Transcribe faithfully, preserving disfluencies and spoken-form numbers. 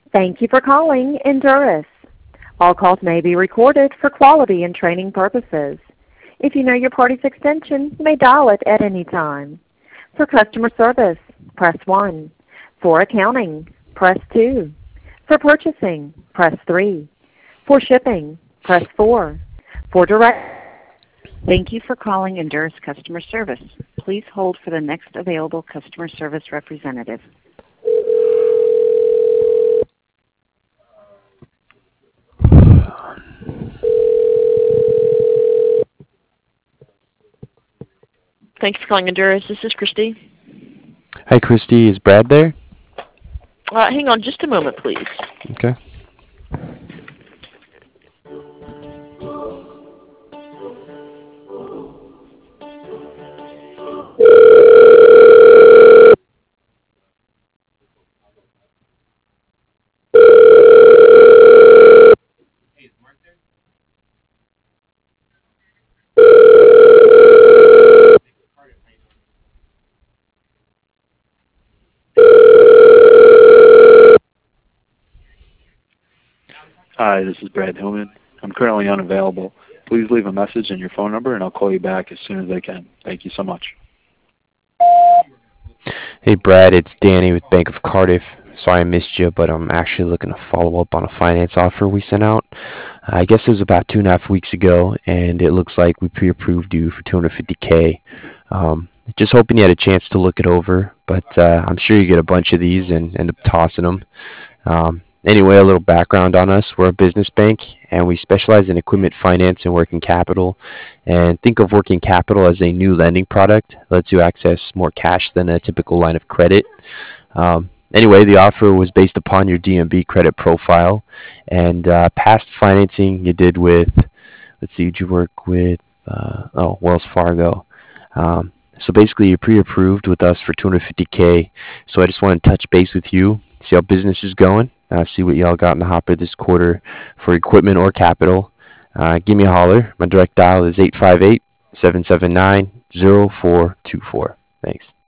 Thank you for calling Endurus. All calls may be recorded for quality and training purposes. If you know your party's extension, you may dial it at any time. For customer service, press one. For accounting, press two. For purchasing, press three. For shipping, press four. For direct... Thank you for calling Endurus Customer Service. Please hold for the next available customer service representative. Thanks for calling Endurus. This is Christy. Hi, Christy. Is Brad there? Uh, hang on just a moment, please. Okay. Hi, this is Brad Hillman. I'm currently unavailable. Please leave a message and your phone number, and I'll call you back as soon as I can. Thank you so much. Hey, Brad. It's Danny with Bank of Cardiff. Sorry I missed you, but I'm actually looking to follow up on a finance offer we sent out. I guess it was about two and a half weeks ago, and it looks like we pre-approved you for two hundred fifty K. Um, just hoping you had a chance to look it over, but uh, I'm sure you get a bunch of these and end up tossing them. Um, anyway, a little background on us. We're a business bank, and we specialize in equipment finance and working capital. And think of working capital as a new lending product. It lets you access more cash than a typical line of credit. Um, anyway, the offer was based upon your D M B credit profile and uh, past financing you did with, let's see, did you work with, uh, oh, Wells Fargo. Um, so basically, you're pre-approved with us for two hundred fifty K. So I just want to touch base with you, see how business is going, uh, see what y'all got in the hopper this quarter for equipment or capital. Uh, give me a holler. My direct dial is eight five eight, seven seven nine, zero four two four. Thanks.